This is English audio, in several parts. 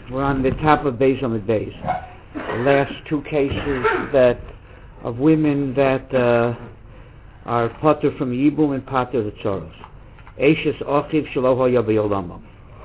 We're on the top of Beis Amud Beis. The last two cases of women that are patur from Yibum and patur the Tzoros. Eishes Achiv Shelo Haya B'Olamo.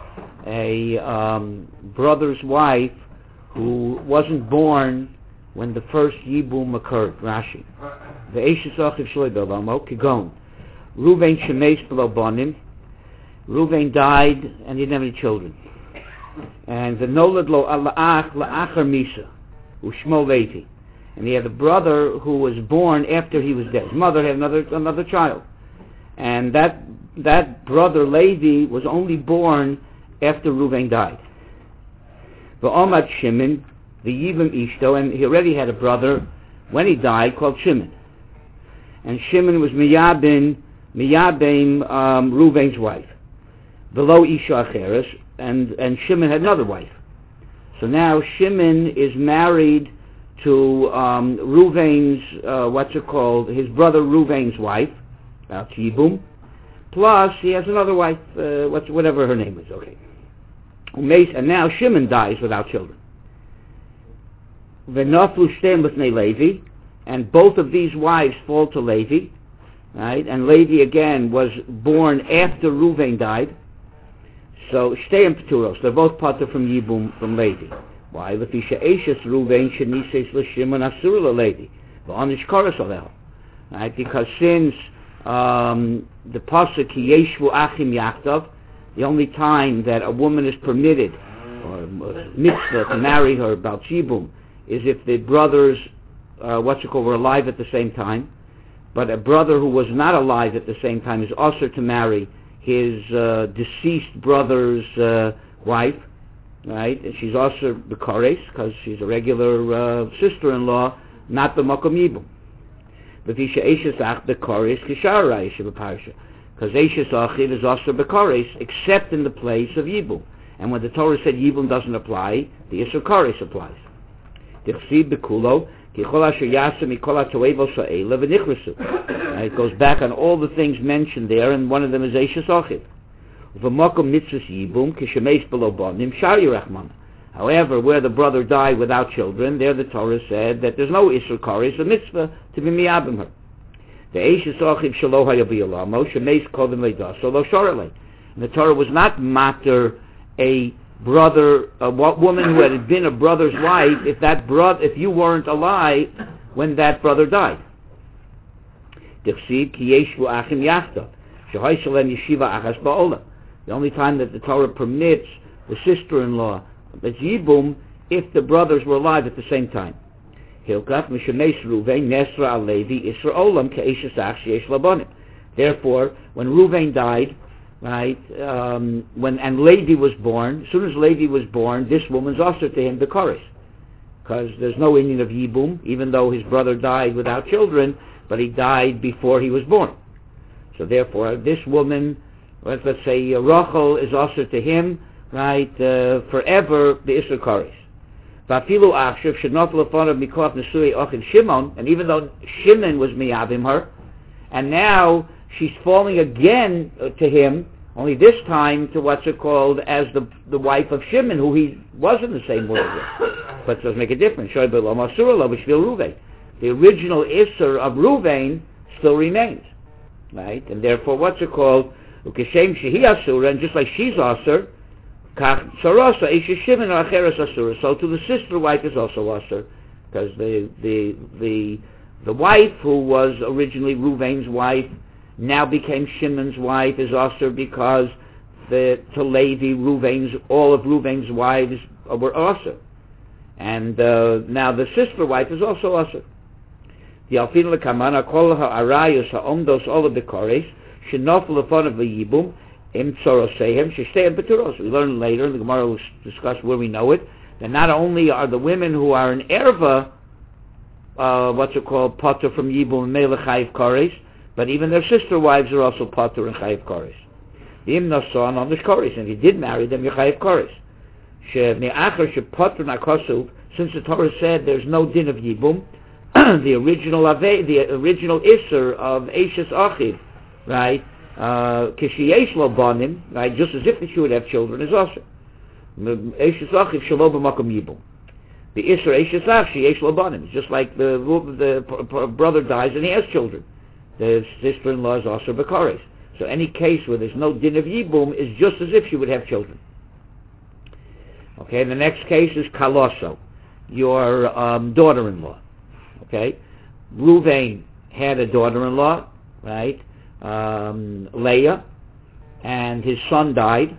A brother's wife who wasn't born when the first Yibum occurred. Rashi. The Eishes Achiv Shelo Haya B'Olamo Kigon. Ruvain Shemeis B'Lo Banim. Ruvain died and he didn't have any children. And the Nolad Lo Ala'ach La'achar Misa, Ushmo Levi. And he had a brother who was born after he was dead. His mother had another child. And that brother Levi was only born after Reuven died. V'omad Shimon, the Yivim Ishto, and he already had a brother when he died called Shimon. And Shimon was Miyabim Reuven's wife. Below Isha Acheres, and Shimon had another wife. So now Shimon is married to Reuven's, his brother Reuven's wife, Yibum, plus he has another wife, whatever her name is, okay. And now Shimon dies without children. V'naflu shteim b'fnei Levi, and both of these wives fall to Levi, right? And Levi again was born after Reuven died. So shteim p'turos, they're both patur from Yibum, from Levi. Why? L'fisha eishes Reuven shenises l'shimon asur l'Levi v'anish koros aleho. Right? Because since the pasuk ki yeshvu achim yachtav, the only time that a woman is permitted or mitzvah to marry her Baal Yibum is if the brothers were alive at the same time. But a brother who was not alive at the same time is also to marry his deceased brother's wife, right? And she's also b'kares because she's a regular sister-in-law, not the makom yibum. But isha eishes ach b'kares kishar ra'isha b'parsha, because eishes achiv is also b'kares except in the place of yibum. And when the Torah said yibum doesn't apply, the isha kares applies. Dichsid b'kulo. It goes back on all the things mentioned there, and one of them is Eishes Achiv. However, where the brother died without children, there the Torah said that there's no Isur Kares, a mitzvah to be miyabim her. The Eishes Achiv Shelo Haya B'Olamo Shemeis Kodem Leidaso Lo Shorelei. And the Torah was not matter a woman who had been a brother's wife, if you weren't alive when that brother died. The only time that the Torah permits the sister-in-law is Yibum if the brothers were alive at the same time. Therefore, when Reuven died, right, and Levi was born, as soon as Levi was born, this woman's also to him the Koris, because there's no Indian of Yibum, even though his brother died without children, but he died before he was born. So therefore, this woman, let's say Rachel, is also to him, right, forever the Isur Koris. Vafilu Achshav should not lefon of Mikoch Nesui Ochin Shimon, and even though Shimon was miyavim her, and now she's falling again to him, only this time to as the wife of Shimon, who he was in the same world with. But it doesn't make a difference. The original Isser of Reuven still remains, right? And therefore, Ukeshem Shehi Asura, and just like she's Asur, Sarasa Isha Shimon Acheres Asura. So to the sister wife is also Asur, because the wife who was originally Reuven's wife now became Shimon's wife is Asur because to Levi, all of Reuven's wives were Asur. And now the sister wife is also Asur. The Alfin Lekamana Kol Ha'arayos Ha'omdos Ola B'Kores Shenofel Lefon of Yibum Im Tzorosehem Sheshteim B'Turos. We learn later, the Gemara will discuss where we know it, that not only are the women who are in Erva patur from Yibum and Melech Chayiv Kores, but even their sister wives are also patur and chayiv koris. The im nasan on the koris, and if you did marry them, you're chayiv koris. She'ne'achar she'patur nakosuv, since the Torah said there's no din of yibum, the original isser of Eishes Achiv, right? Kishiyesh lo banim, right? Just as if she would have children, is also. Eishes Achiv shelo b'makom yibum. The Isra Eishes Ach sheyesh lo banim. It's just like the brother dies and he has children. The sister-in-law is also b'kares. So any case where there's no din of yibum is just as if she would have children. Okay, the next case is kaloso, your daughter-in-law. Okay, Ruvain had a daughter-in-law, right, Leah, and his son died,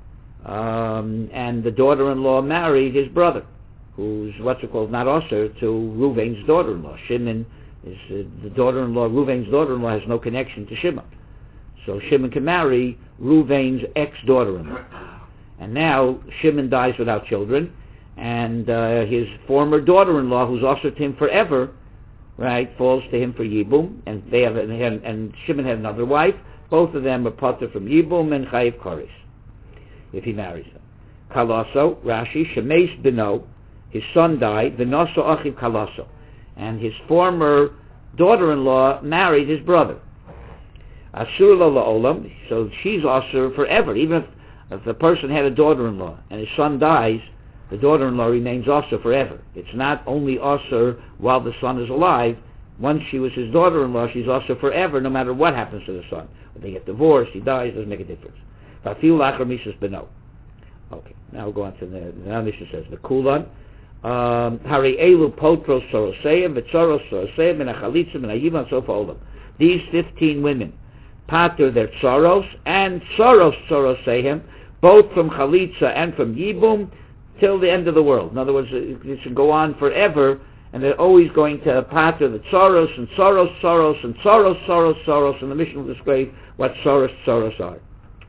and the daughter-in-law married his brother, who's not Aser, to Ruvain's daughter-in-law. Shimon is the daughter-in-law. Ruvain's daughter-in-law has no connection to Shimon, so Shimon can marry Ruvain's ex-daughter-in-law. And now Shimon dies without children, and his former daughter-in-law, who's also to him forever, right, falls to him for Yibum, and and Shimon had another wife. Both of them are pater from Yibum and Chayiv Koris, if he marries them. Kalaso, Rashi, Shemeis Beno, his son died, V'noso Achiv Kalaso, and his former daughter-in-law married his brother. Asur lo la'olam, so she's Asur forever. Even if the person had a daughter-in-law and his son dies, the daughter-in-law remains Asur forever. It's not only Asur while the son is alive. Once she was his daughter-in-law, she's Asur forever, no matter what happens to the son. When they get divorced, he dies, doesn't make a difference. Fafil lachar misas beno. Okay, now we'll go on to the Mishnah says, the Kulan, Hari elu potros soroseim, v'tzoros soroseim, and achalitzim, and ayivam, so for these 15 women, pater their tzoros, and tzoros soroseim, both from chalitza and from yibum, till the end of the world. In other words, it should go on forever, and they're always going to pater the tzoros, and tzoros, and tzoros, and the Mishnah will describe what tzoros are.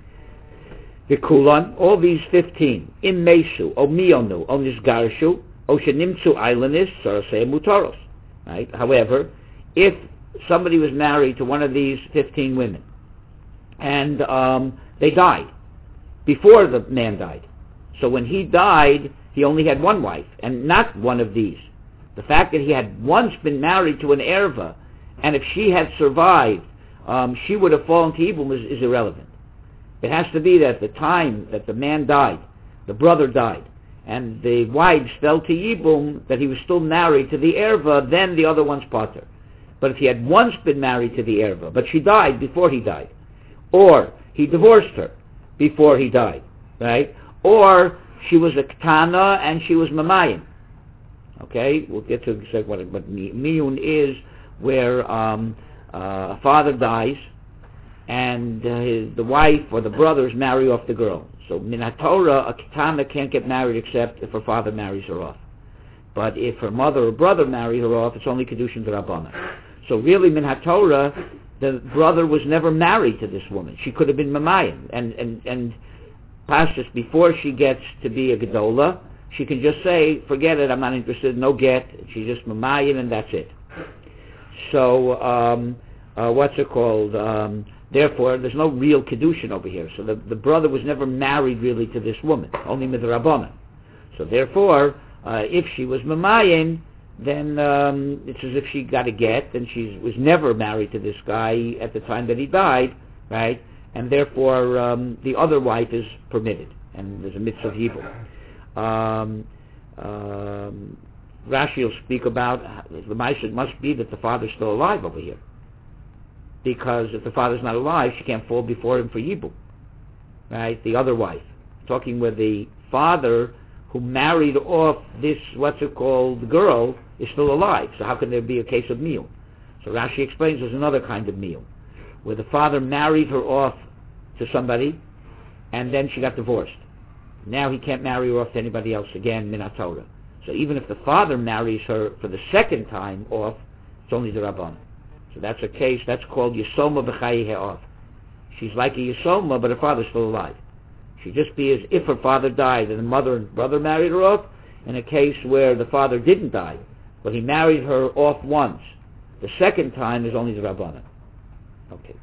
The Kulan, all these 15, im mesu, o mionu, o nisgarshu, o shenimtzu eilanis, sorosei mutaros. Right? However, if somebody was married to one of these 15 women, and they died before the man died, so when he died, he only had one wife, and not one of these. The fact that he had once been married to an erva, and if she had survived, she would have fallen to Yibum is irrelevant. It has to be that the time that the man died, the brother died, and the wives fell to Yibum, that he was still married to the erva, then the other one's pater. But if he had once been married to the erva, but she died before he died, or he divorced her before he died, right? Or she was a ketana and she was mamayim. Okay, we'll get to what miyun is, where a father dies and the wife or the brothers marry off the girl. So min haTorah, a ketana can't get married except if her father marries her off. But if her mother or brother marry her off, it's only kedushin d'Rabbanan. So really, min haTorah, the brother was never married to this woman. She could have been mamayim, and Pashtus, before she gets to be a gedola, she can just say, forget it, I'm not interested, no get. She's just mamayim, and that's it. So, what's it called? Therefore, there's no real kedushin over here. So the brother was never married really to this woman, only midrabanan. So therefore, if she was mamayim, then it's as if she got a get, and she was never married to this guy at the time that he died, right? And therefore, the other wife is permitted, and there's a mitzvah of Yibum. Rashi will speak about the Maisa must be that the father's still alive over here, because if the father's not alive, she can't fall before him for Yibum, right? The other wife, talking with the father who married off this girl, is still alive. So how can there be a case of miyum? So Rashi explains there's another kind of miyum, where the father married her off to somebody, and then she got divorced. Now he can't marry her off to anybody else again, min haTorah. So even if the father marries her for the second time off, it's only the Rabban. So that's a case, that's called Yisoma b'chayi he'of. She's like a Yisoma, but her father's still alive. She'd just be as if her father died and the mother and brother married her off, in a case where the father didn't die, but he married her off once. The second time is only the Rabbanan. Okay.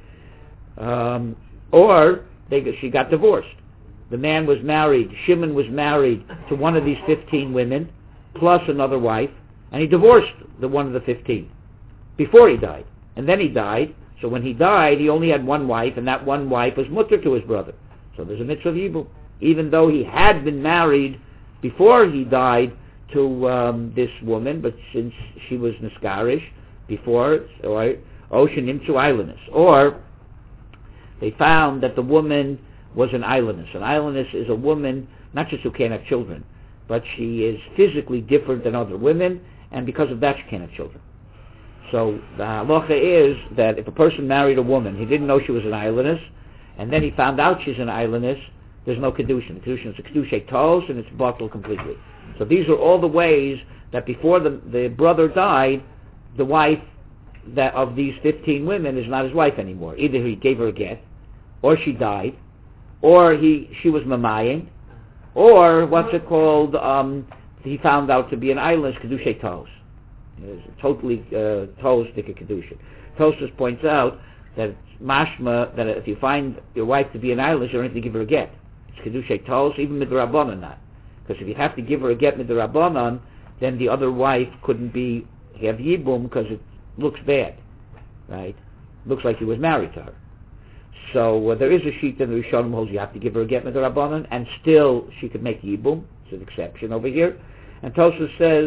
Or she got divorced. The man was married, Shimon was married to one of these 15 women, plus another wife, and he divorced the one of the 15 before he died. And then he died, so when he died, he only had one wife, and that one wife was mutter to his brother. So there's a mitzvah of Yibum, even though he had been married before he died to this woman, but since she was Niskarish before, or Ocean into Islandess. Or they found that the woman was an Islandess. An Islandess is a woman, not just who can't have children, but she is physically different than other women, and because of that she can't have children. So the halacha is that if a person married a woman, he didn't know she was an Islandess, and then he found out she's an Islandess, there's no Kedushin. Kedushin is a Kedushay Tos, and it's bottled completely. So these are all the ways that before the brother died, the wife of these 15 women is not his wife anymore. Either he gave her a get, or she died, or she was mamaying, or he found out to be an Islandess, Kedushay Tos. It's totally Tos Dika Kedushin. Tosfos points out that it's mashma that if you find your wife to be an Islandess, you don't have to give her a get. It's Kedushay Tos, even midrabanan not. Because if you have to give her a get midrabanan, then the other wife couldn't have yibum because it looks bad, right? Looks like he was married to her. So there is a sheet in the Rishonim holds you have to give her a get midrabanan, and still she could make yibum. It's an exception over here. And Tosfos says,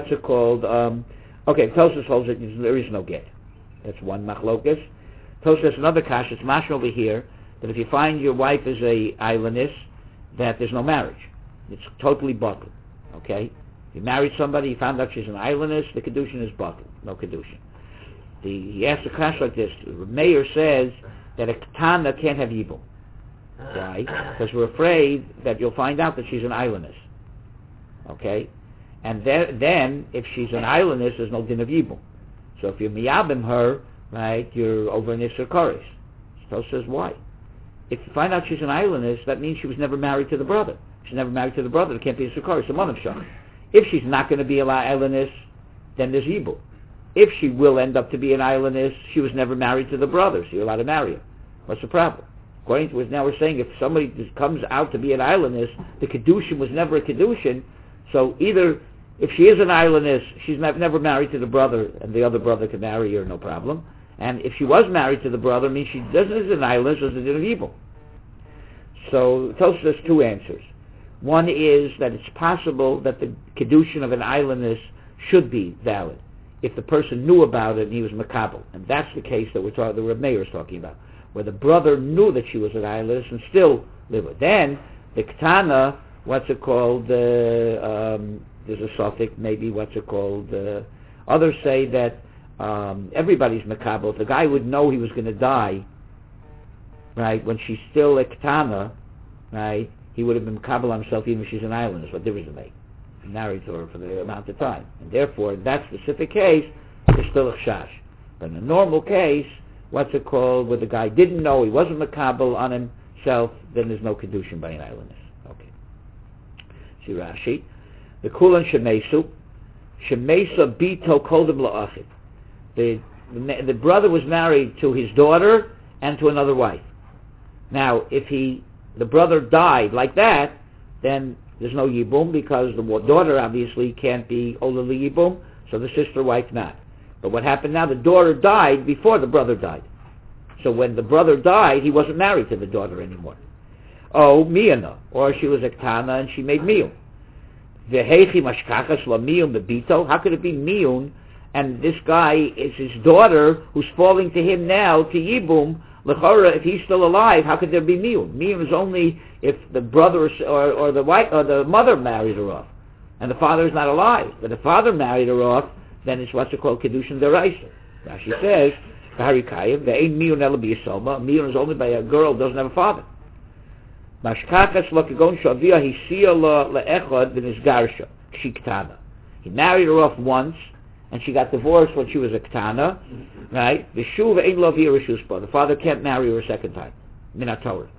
Tosfos holds that there is no get. That's one machlokas. Tosfos has another kash, it's mashma over here, that if you find your wife is a Islandess, that there's no marriage. It's totally bottled. Okay? If you married somebody, you found out she's an Islandess, the Kedushin is bottled. No Kedushin. He asks a kash like this. Meir says that a Ketana can't have Yibum. Why? Because we're afraid that you'll find out that she's an Islandess. Okay? And then if she's an Islandess, there's no din of Yibum. So if you miyabim her, right, you're over an Isser Koris. So says why? If you find out she's an Islandess, that means she was never married to the brother. She's never married to the brother. It can't be Isser Koris. It's a Manav Shach. If she's not going to be an Islandess, then there's Yibum. If she will end up to be an Islandess, she was never married to the brother, so you're allowed to marry her. What's the problem? According to what now we're saying, if somebody just comes out to be an Islandess, the Kedushin was never a Kedushin, so either if she is an Islandess, she's never married to the brother, and the other brother can marry her, no problem. And if she was married to the brother, it means she doesn't is an Islandess, so it's a din of evil. So Tosfos has two answers. One is that it's possible that the Kedushin of an Islandess should be valid if the person knew about it and he was makabel. And that's the case that the Reb Meir is talking about, where the brother knew that she was an Islandess and still lived with. Then, the Ketana, there's a suffix, maybe, others say that everybody's makabel. If the guy would know he was going to die, right, when she's still a Ketana, right, he would have been makabel on himself even if she's an Islandess. What difference does it make? He married to her for the amount of time. And therefore, in that specific case, it's still a chash. But in a normal case, where the guy didn't know, he wasn't makabel on himself, then there's no kedushin by an Islandess. Okay. See Rashi. The kulan shemesu bito kodem la'achid. The brother was married to his daughter and to another wife. Now, if the brother died like that, then there's no yibum, because the daughter obviously can't be olali yibum, so the sister wife not. But what happened now, the daughter died before the brother died. So when the brother died, he wasn't married to the daughter anymore. Oh, miyana, or she was a ketana and she made miyun. Vehechi mashkachas la miyun bebito. How could it be miyun? And this guy is his daughter who's falling to him now to yibum. L'chora, if he's still alive, how could there be miyun? Miyun is only if the brother or the wife or the mother married her off, and the father is not alive. But the father married her off, then it's what's called kedushin deraisa. Rashi says, "Harikayim, there ain't miyun ela b'yisoma. Miyun is only by a girl who doesn't have a father." Mashkachas l'kagon shavia hisiya le'echad v'nisgarsha kshiktana. He married her off once, and she got divorced when she was a ketana, right? V'shuv ein lo v'yirishuspa. The father can't marry her a second time. Minat Torah.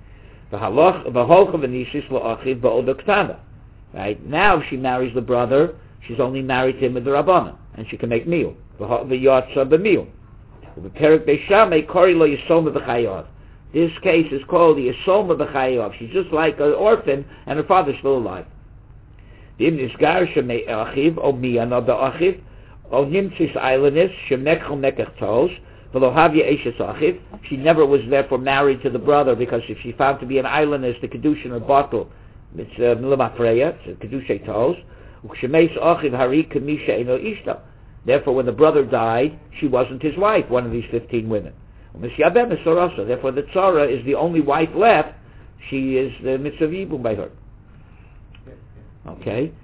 V'holcha v'nisis lo'achiv ba'od ketana. Right? Now, if she marries the brother, she's only married to him with the Rabbana, and she can make meal. V'yotza b'meal. V'perek be'shamei kori lo yisoma b'chayav. This case is called the yisoma b'chayav. She's just like an orphan, and her father's still alive. V'im nisgar shemei achiv, o miyana ba'achiv, o nimtzis islandess, shemekchel mekach tos, She never was therefore married to the brother, because if she found to be an islandess, the kedushin or bottle, it's milamafreya, it's kedushay toes. Therefore, when the brother died, she wasn't his wife, one of these 15 women. Therefore, the tzara is the only wife left. She is the mitzvah yibum by her. Okay.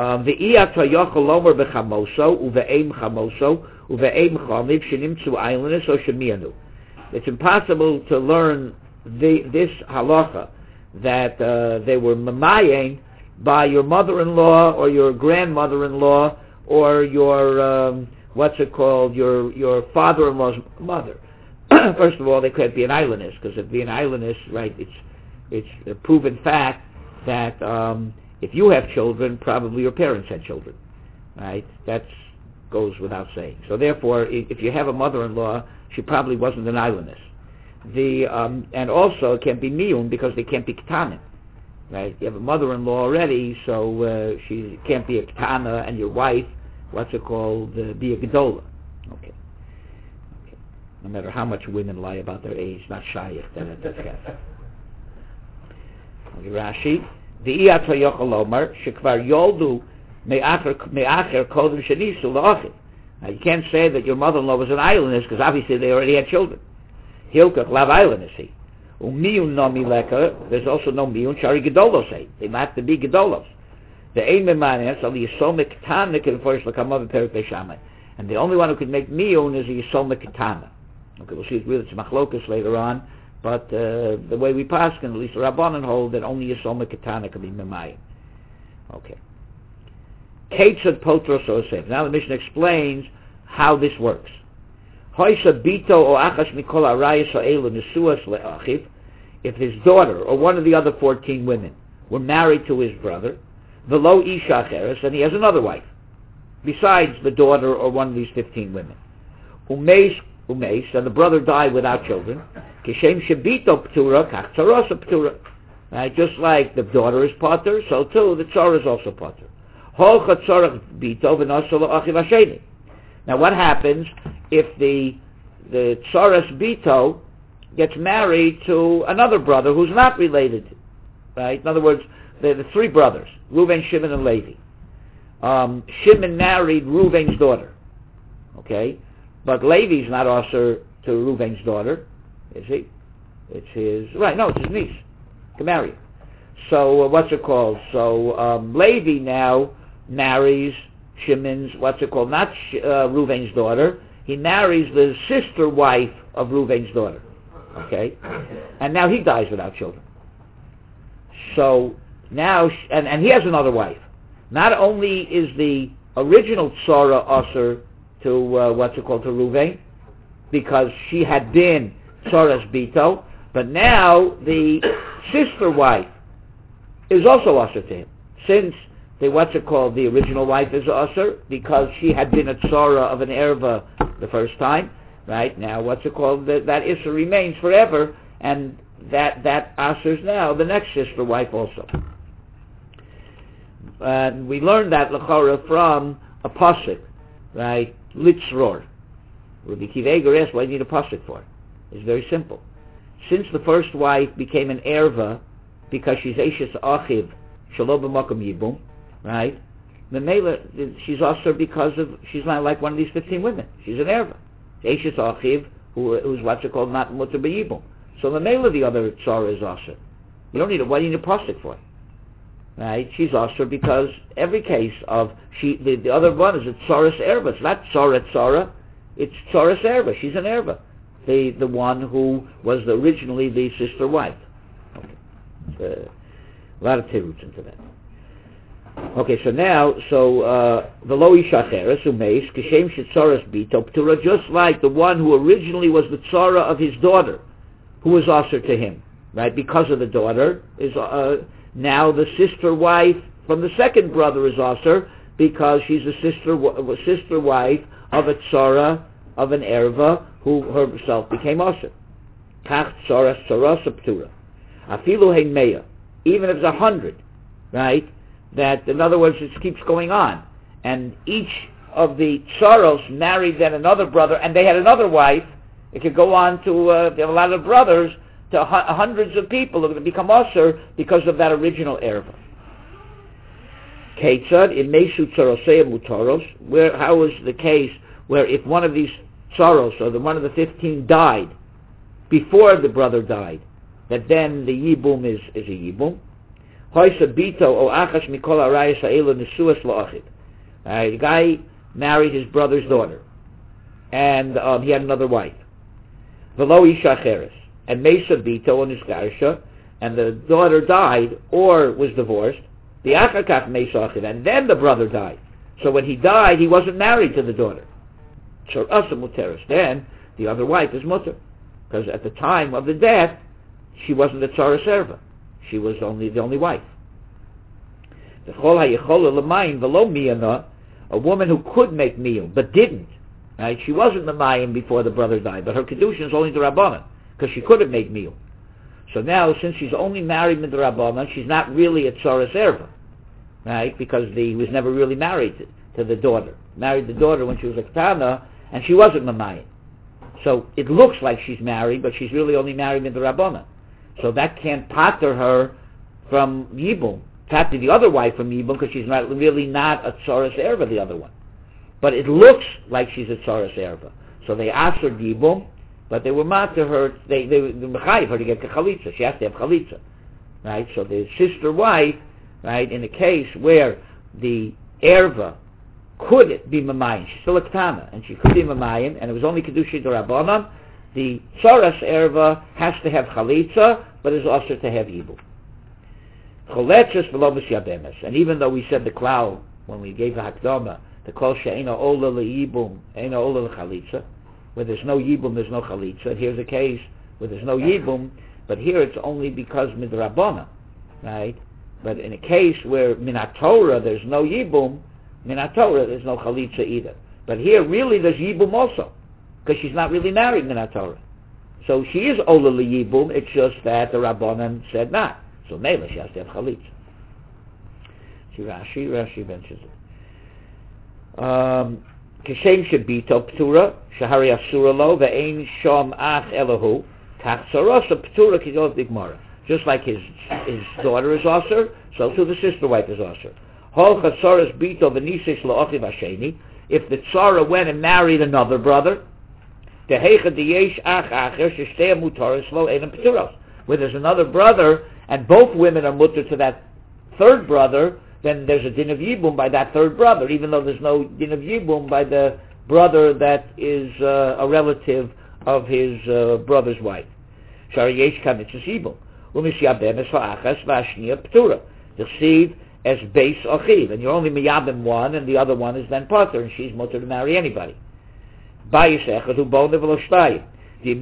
It's impossible to learn this halacha that they were mamayin by your mother-in-law or your grandmother-in-law or your your father-in-law's mother. First of all, they can't be an islandess, because if being an islandess, right, it's a proven fact that if you have children, probably your parents had children, right? That goes without saying. So therefore, if you have a mother-in-law, she probably wasn't an islandess. And also it can't be miyun, because they can't be ketanim, right? You have a mother-in-law already, so she can't be a ketana, and your wife, be a gedola. Okay. No matter how much women lie about their age, not shayach, then it's okay. Rashi, v'iyat hayochel lomar shekvar yoldu me'acher kodem shenisu la'achim. Now you can't say that your mother-in-law was an islandess, because obviously they already had children. Hilkach lav islandessy. Umiyun no mileka. There's also no miyun shari gedolos. They have to be gedolos. The ein memanes al yisomek ketana can force l'kamav perik beishamai. And the only one who can make miyun is the yisomek ketana. Okay, we'll see it's machlokas later on, but the way we paskin, at least the Rabbanan hold that only yisomek ketana can be memayim. Okay. Ketzad potros osef. Now the Mishnah explains how this works. If his daughter or one of the other 14 women were married to his brother, v'lo isha acheres, and he has another wife besides the daughter or one of these 15 women. Umeis, and the brother died without children. Kishem shebito p'tura, kach tzarosa p'tura. Right, just like the daughter is pater, so too the tzara is also pater. Now what happens if the tzaras bito gets married to another brother who's not related, right? In other words, the three brothers, Reuven, Shimon, and Levi. Shimon married Reuven's daughter, okay? But Levi's not also to Reuven's daughter, is he? It's his, right, no, it's his niece. Can marry her. So, So, Levi now marries Shimon's, not Reuven's daughter. He marries the sister wife of Reuven's daughter. Okay? And now he dies without children. So, now, and he has another wife. Not only is the original Tzara Aser to, to Reuven, because she had been Tzaras Bito, but now the sister wife is also Aser to him. Since the original wife is Aser, because she had been a Tzara of an Erva the first time, right? Now that Issa remains forever, and that Aser's now the next sister wife also. We learned that L'chora from a pasuk, right? Litzror. Rabbi Akiva Eiger asked, why do you need a pasuk for? It's very simple. Since the first wife became an erva because she's Eishes Achiv Shelo B'Makom Yibum, right? Memela, she's also because she's not like one of these 15 women. She's an erva. Eishes Achiv, who's not Mutter B'Yibum. So Memela, the other tzara is also. You don't need why do you need a pasuk for? Right? She's also because every case of the other one is a tzaras erva. It's not tzara, it's tzaras erva. She's an erva. The one who was originally the sister wife. Okay. A lot of teruts into that. Okay, so now, the lo isha cheres umeis kishem shetzaras bito p'tura, just like the one who originally was the tzara of his daughter, who was aser to him, right? Because of the daughter is now the sister wife from the second brother is aser because she's a sister wife of a tzara of an erva who herself became aser. Kach tzaras tzarasa p'tura. Afilu hein meya, even if it's 100, right? That, in other words, it keeps going on. And each of the tzaros married then another brother, and they had another wife, It could go on to a lot of brothers, to hundreds of people who are going to become usher because of that original erva. Ketzad in Mesu Tzarosei Mutaros, how is the case where if one of these tzaros, or one of the 15 died before the brother died, that then the yibum is a yibum. Hoysa bito o achash mikol arayis ha'elu nesuas lo'achid. The guy married his brother's daughter, and he had another wife. V'lo isha acheres, and mesa bito on his garsha, and the daughter died or was divorced. The achakach mesa achid, and then the brother died. So when he died, he wasn't married to the daughter. So asa muteris. Then the other wife is mutter, because at the time of the death, she wasn't a tzara serva. She was the only wife. A woman who could make miyum, but didn't. Right? She wasn't the mayim before the brother died, but her kedushin is only the rabbanan, because she could have made miyum. So now, since she's only married with the rabbanan, she's not really a tzara serva, right? Because he was never really married to the daughter. Married the daughter when she was a ketana, and she wasn't mamayim. So it looks like she's married, but she's really only married with the rabbanan. So that can't pater her from yibum, pater the other wife from yibum, because she's really not a tzoras erva, the other one. But it looks like she's a tzoras erva. So they asked her yibum, but they were mater her, they mechayiv her to get chalitza. She has to have chalitza, right? So the sister wife, right, in a case where the erva could be mamayim, she's still a ketana, and she could be mamayim, and it was only kedusha d'Rabbanan, the tzoras erva has to have chalitza, but is also to have yibum. Choletzes v'lo misyabemes. And even though we said the klal, when we gave the hakdama, the kol she'ena ola le'yibum, ena ola le'chalitza, where there's no yibum, there's no chalitza. Here's a case where there's no yibum, but here it's only because midrabbana, right? But in a case where minat Torah there's no yibum, minat Torah there's no chalitza either. But here really there's yibum also, because she's not really married minat Torah. So she is ola le'yibum, it's just that the rabbanan said not. So Mela, she has to have chalitza. See Rashi mentions it. Kishem shebito ptura, shahari asura lo, ve'ein shom ach elahu, kach tzorosa ptura kidot bigmara. Just like his daughter is osir, so too the sister wife is osir. Hol chatzoras bito v'nisis la'ochiv hasheni. If the tzara went and married another brother, tehecha diyesh ach acher sheshtei mutaris lo enam pturos. Where there's another brother, and both women are mutter to that third brother, then there's a din of yibum by that third brother, even though there's no din of yibum by the brother that is a relative of his brother's wife. Shari yesh kamitzas yibum. U'mishyabem es ha'achas v'ashniya p'tura. Deceive as base achiv. And you're only miyabem one, and the other one is then pater, and she's mutter to marry anybody. Bayis echad hu bona v'lo shtayim. If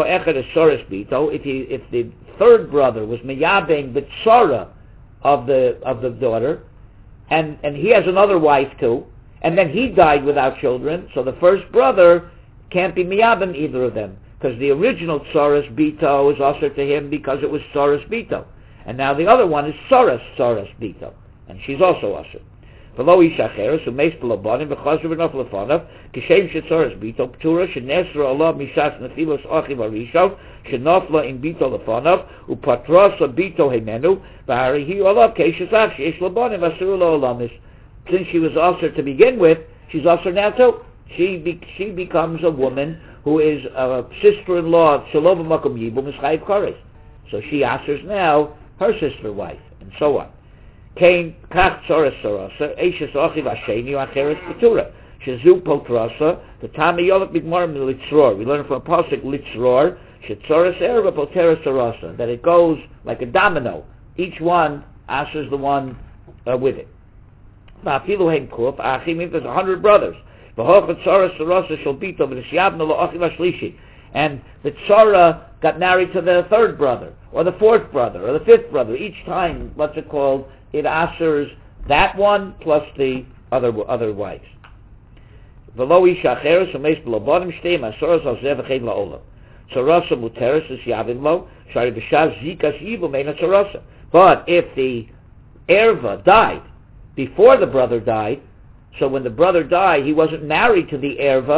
the third brother was miyabeng the tzara of the daughter, and he has another wife too, and then he died without children, so the first brother can't be miyabeng either of them, because the original tzaras bito is also to him because it was tzaras bito, and now the other one is tzaras bito, and she's also also. V'lo isha acheres u'meis b'lobanim v'chazor v'nof lefonav kishem shetzoras bito p'tura shenesra olav mishas nefilos achiv arishav shenofla in bito lefonav u'patrosa bito hemenu v'harihi olav keishasach sheyesh lobanim v'asuru lo olamis. Since she was also to begin with, she's also now too. She becomes a woman who is a sister-in-law of Shalom Makom Yibum Mischayiv Kores. So she asers now her sister wife, and so on. Came kach tzoras sorasa, eishes ochiv hasheni acheres petura. Shezu potrasa, the tami yolak bigmar litzror. We learn from a pasuk litzror, shetzoras erva potera sorasa, that it goes like a domino. Each one answers the one with it. Va'afilu heim kuf, achim, if there's 100 brothers. V'hochet tzoras sorasa shel bito, v'nishyabna lo ochiv hashlishi. And the tzara got married to the third brother, or the fourth brother, or the fifth brother. Each time, what's it called? It answers that one plus the other wives. V'lo isha acheres u'meis b'lobonim shtei masoros al zeh v'chein la'olam. Tzorosa muteres is yavim lo, shari b'shaz zikas yivu meina tzorosa. But if the erva died before the brother died, so when the brother died, he wasn't married to the erva,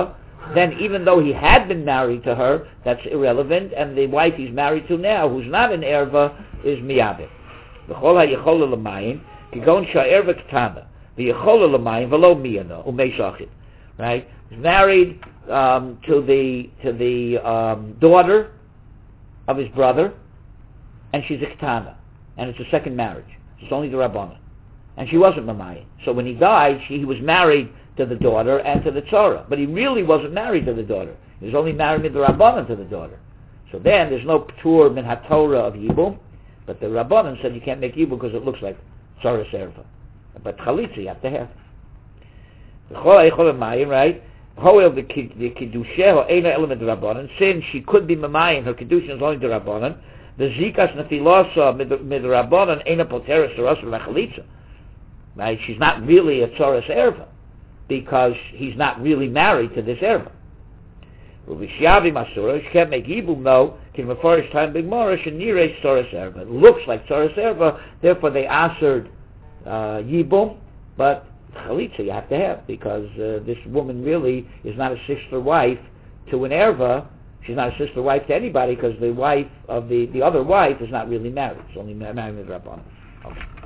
then even though he had been married to her, that's irrelevant, and the wife he's married to now, who's not an erva, is miyabed. V'chol ha'yechola l'mayim, kigon sha'erva k'tana, v'yechola l'mayim, v'lo miyana, umei shachit. Right? He's married to the daughter of his brother, and she's a ketana, and it's a second marriage. It's only the Rabbanan. And she wasn't Mamayin. So when he died, he was married to the daughter and to the tzara. But he really wasn't married to the daughter. He was only married with the Rabbanan to the daughter. So then there's no p'tur min haTorah of Yibum, but the Rabbanan said you can't make Yibum because it looks like tzara serva. But chalitza you have to have. Right? However, the kiddusheho ain't an element of Rabbanan. Since she could be Mamayin, her kiddushin is only the Rabbanan. The zikas nefilasa mid Rabbanan ain't a poteres to us chalitza. Right? She's not really a tzoras erva because he's not really married to this erva. Ubishavi masura, she can't make yibum though. Can mefarish time big morish and nirei tzoras erva. It looks like tzoras erva, therefore they answered yibum, but chalitza you have to have because this woman really is not a sister wife to an erva. She's not a sister wife to anybody because the wife of the other wife is not really married. It's only married with Rabbanan. Okay.